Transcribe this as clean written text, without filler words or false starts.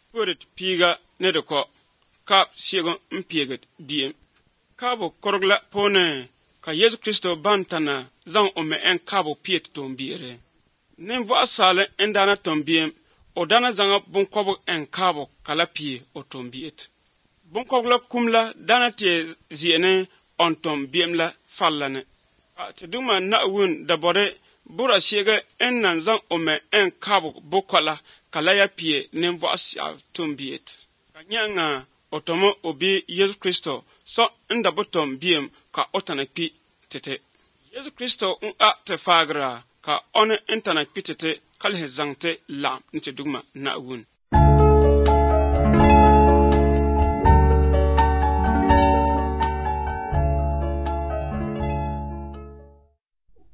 Puret piga ne de ko kap siego mpieged diem. Kabo korgla pone ka Yesu Kristo bantana zang ome en kabo piet tombiere. Nem vo asale endana tombiem odana zanga bunkobo en kabo kala pie o tombiet. Bunkogla kumla dana tie ziene on tombiem la fallane. Te duma na wun dabore bura siege en nan zang ome en kabo bokola kala ya pie nem vo asal tombiet. Kanyanga otomo obi Yesu Kristo so ndabotom biem ka otana pi tete. Yesu Kristo te fagra ka one intana pi tete kalhe zangte lam nite dugma na wun.